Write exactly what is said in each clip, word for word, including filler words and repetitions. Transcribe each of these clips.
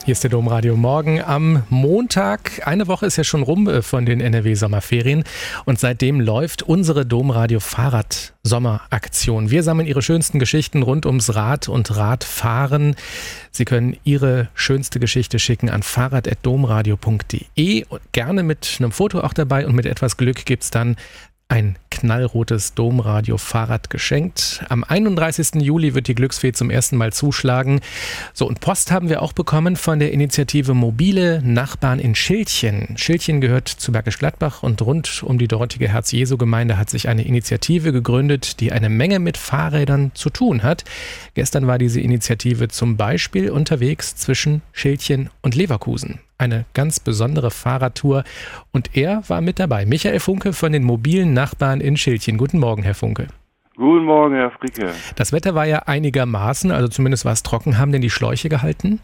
Hier ist der Domradio Morgen am Montag. Eine Woche ist ja schon rum äh, von den N R W-Sommerferien und seitdem läuft unsere Domradio Fahrrad-Sommeraktion. Wir sammeln Ihre schönsten Geschichten rund ums Rad und Radfahren. Sie können Ihre schönste Geschichte schicken an fahrrad at domradio punkt de. Gerne mit einem Foto auch dabei und mit etwas Glück gibt es dann ein knallrotes Domradio-Fahrrad geschenkt. Am einunddreißigsten Juli wird die Glücksfee zum ersten Mal zuschlagen. So, und Post haben wir auch bekommen von der Initiative Mobile Nachbarn in Schildchen. Schildchen gehört zu Bergisch Gladbach und rund um die dortige Herz-Jesu-Gemeinde hat sich eine Initiative gegründet, die eine Menge mit Fahrrädern zu tun hat. Gestern war diese Initiative zum Beispiel unterwegs zwischen Schildchen und Leverkusen. Eine ganz besondere Fahrradtour und er war mit dabei. Michael Funke von den mobilen Nachbarn in Schildchen. Guten Morgen, Herr Funke. Guten Morgen, Herr Fricke. Das Wetter war ja einigermaßen, also zumindest war es trocken. Haben denn die Schläuche gehalten?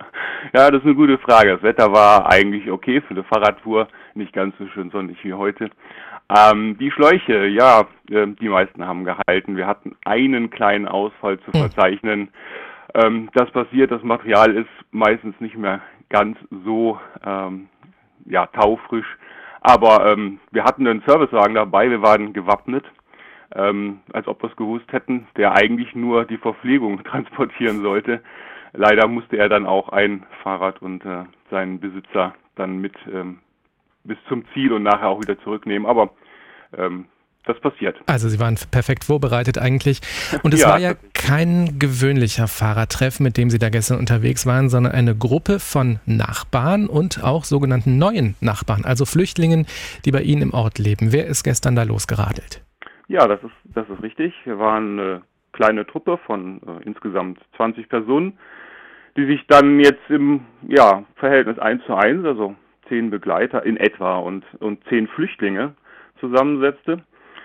Ja, das ist eine gute Frage. Das Wetter war eigentlich okay für eine Fahrradtour, nicht ganz so schön sonnig wie heute. Ähm, die Schläuche, ja, äh, die meisten haben gehalten. Wir hatten einen kleinen Ausfall zu verzeichnen. Hm. Ähm, das passiert, das Material ist meistens nicht mehr ganz so ähm, ja, taufrisch. Aber ähm, wir hatten einen Servicewagen dabei, wir waren gewappnet, ähm, als ob wir es gewusst hätten, der eigentlich nur die Verpflegung transportieren sollte. Leider musste er dann auch ein Fahrrad und äh, seinen Besitzer dann mit ähm, bis zum Ziel und nachher auch wieder zurücknehmen. Aber ähm, das passiert. Also Sie waren perfekt vorbereitet eigentlich. Und es ja, war ja kein gewöhnlicher Fahrradtreff, mit dem Sie da gestern unterwegs waren, sondern eine Gruppe von Nachbarn und auch sogenannten neuen Nachbarn, also Flüchtlingen, die bei Ihnen im Ort leben. Wer ist gestern da losgeradelt? Ja, das ist, das ist richtig. Wir waren eine kleine Truppe von äh, insgesamt zwanzig Personen, die sich dann jetzt im ja, Verhältnis eins zu eins, also zehn Begleiter in etwa und, und zehn Flüchtlinge zusammensetzte.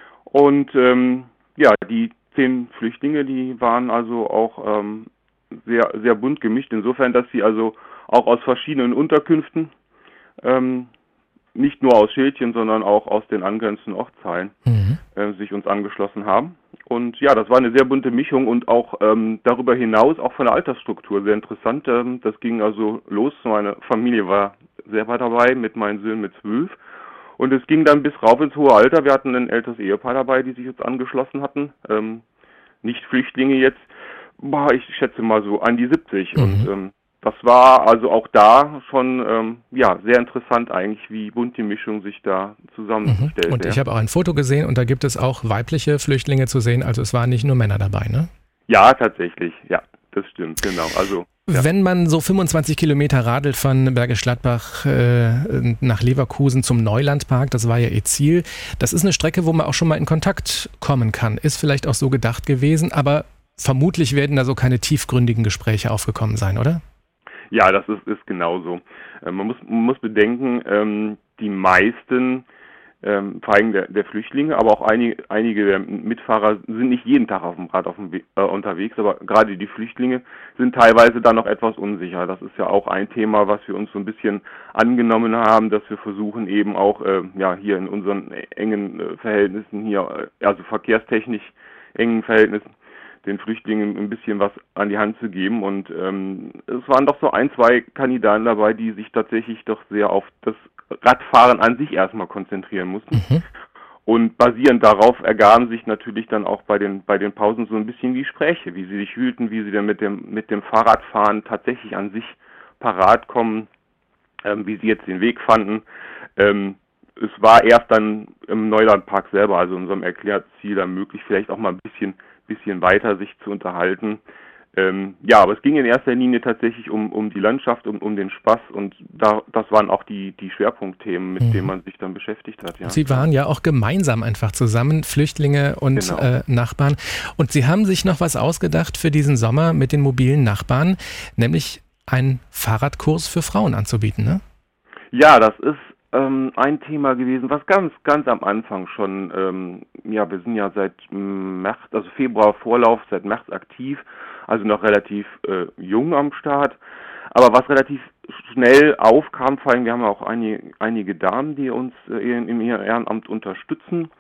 Und ähm, ja, die zehn Flüchtlinge, die waren also auch ähm, sehr sehr bunt gemischt, insofern, dass sie also auch aus verschiedenen Unterkünften, ähm, nicht nur aus Schildchen, sondern auch aus den angrenzenden Ortsteilen mhm. äh, sich uns angeschlossen haben. Und ja, das war eine sehr bunte Mischung und auch ähm, darüber hinaus auch von der Altersstruktur sehr interessant. Ähm, das ging also los, meine Familie war selber dabei, mit meinen Söhnen mit zwölf. Und es ging dann bis rauf ins hohe Alter. Wir hatten ein älteres Ehepaar dabei, die sich jetzt angeschlossen hatten. Ähm, nicht Flüchtlinge jetzt, boah, ich schätze mal so an die siebzig. Mhm. Und ähm, das war also auch da schon ähm, ja sehr interessant eigentlich, wie bunt die Mischung sich da zusammenstellt. Mhm. Und ich habe auch ein Foto gesehen und da gibt es auch weibliche Flüchtlinge zu sehen. Also es waren nicht nur Männer dabei, ne? Ja, tatsächlich. Ja, das stimmt, genau. Also Ja. Wenn man so fünfundzwanzig Kilometer radelt von Bergisch Gladbach äh, nach Leverkusen zum Neulandpark, das war ja ihr Ziel, das ist eine Strecke, wo man auch schon mal in Kontakt kommen kann. Ist vielleicht auch so gedacht gewesen, aber vermutlich werden da so keine tiefgründigen Gespräche aufgekommen sein, oder? Ja, das ist, ist genauso. Äh, man muss, man muss bedenken, ähm, die meisten Ähm, vor allem der, der Flüchtlinge, aber auch einige, einige der Mitfahrer sind nicht jeden Tag auf dem Rad auf dem We- äh, unterwegs, aber gerade die Flüchtlinge sind teilweise dann noch etwas unsicher. Das ist ja auch ein Thema, was wir uns so ein bisschen angenommen haben, dass wir versuchen eben auch äh, ja hier in unseren engen äh, Verhältnissen hier, äh, also verkehrstechnisch engen Verhältnissen, den Flüchtlingen ein bisschen was an die Hand zu geben. Und ähm, es waren doch so ein, zwei Kandidaten dabei, die sich tatsächlich doch sehr auf das Radfahren an sich erstmal konzentrieren mussten. Mhm. Und basierend darauf ergaben sich natürlich dann auch bei den bei den Pausen so ein bisschen Gespräche, wie sie sich fühlten, wie sie denn mit dem mit dem Fahrradfahren tatsächlich an sich parat kommen, ähm, wie sie jetzt den Weg fanden. Ähm, es war erst dann im Neulandpark selber, also in unserem Erklärziel, dann möglich, vielleicht auch mal ein bisschen bisschen weiter sich zu unterhalten. Ähm, ja, aber es ging in erster Linie tatsächlich um, um die Landschaft, um, um den Spaß und da, das waren auch die, die Schwerpunktthemen, mit mhm. denen man sich dann beschäftigt hat. Ja. Sie waren ja auch gemeinsam einfach zusammen, Flüchtlinge und genau. äh, Nachbarn. Und Sie haben sich noch was ausgedacht für diesen Sommer mit den mobilen Nachbarn, nämlich einen Fahrradkurs für Frauen anzubieten, ne? Ja, das ist ähm, ein Thema gewesen, was ganz, ganz am Anfang schon, ähm, ja, wir sind ja seit März, also Februar Vorlauf, seit März aktiv, also noch relativ äh, jung am Start, aber was relativ schnell aufkam, vor allem wir haben auch einige, einige Damen, die uns äh, in, in ihrem Ehrenamt unterstützen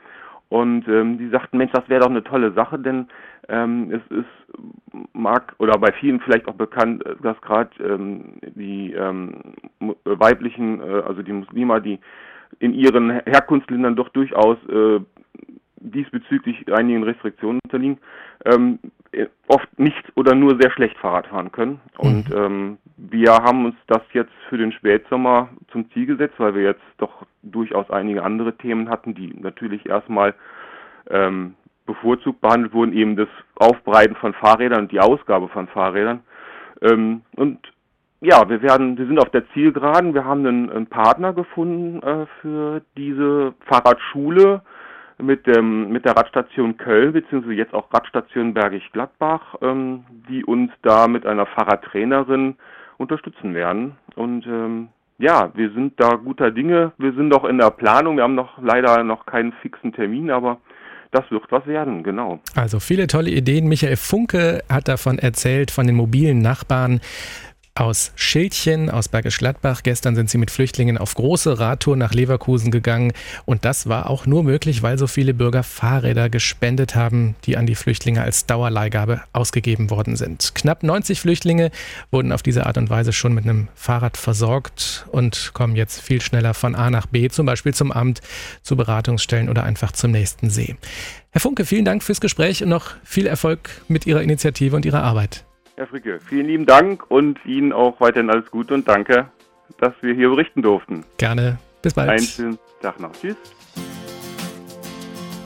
Und ähm, die sagten, Mensch, das wäre doch eine tolle Sache, denn ähm, es ist, mag, oder bei vielen vielleicht auch bekannt, dass gerade ähm, die ähm, weiblichen, äh, also die Muslime, die in ihren Herkunftsländern doch durchaus äh, diesbezüglich einigen Restriktionen unterliegen, ähm, oft nicht oder nur sehr schlecht Fahrrad fahren können. Und ähm, wir haben uns das jetzt für den Spätsommer zum Ziel gesetzt, weil wir jetzt doch durchaus einige andere Themen hatten, die natürlich erstmal ähm, bevorzugt behandelt wurden, eben das Aufbreiten von Fahrrädern und die Ausgabe von Fahrrädern. Ähm, und ja, wir werden, wir sind auf der Zielgeraden. Wir haben einen, einen Partner gefunden äh, für diese Fahrradschule mit dem mit der Radstation Köln beziehungsweise jetzt auch Radstation Bergisch Gladbach, ähm, die uns da mit einer Fahrradtrainerin unterstützen werden. Und ähm, ja, wir sind da guter Dinge. Wir sind auch in der Planung. Wir haben noch leider noch keinen fixen Termin, aber das wird was werden, genau. Also viele tolle Ideen. Michael Funke hat davon erzählt, von den mobilen Nachbarn aus Schildchen, aus Bergisch Gladbach. Gestern sind sie mit Flüchtlingen auf große Radtour nach Leverkusen gegangen. Und das war auch nur möglich, weil so viele Bürger Fahrräder gespendet haben, die an die Flüchtlinge als Dauerleihgabe ausgegeben worden sind. Knapp neunzig Flüchtlinge wurden auf diese Art und Weise schon mit einem Fahrrad versorgt und kommen jetzt viel schneller von A nach B, zum Beispiel zum Amt, zu Beratungsstellen oder einfach zum nächsten See. Herr Funke, vielen Dank fürs Gespräch und noch viel Erfolg mit Ihrer Initiative und Ihrer Arbeit. Herr Fricke, vielen lieben Dank und Ihnen auch weiterhin alles Gute und danke, dass wir hier berichten durften. Gerne. Bis bald. Einen schönen Tag noch. Tschüss.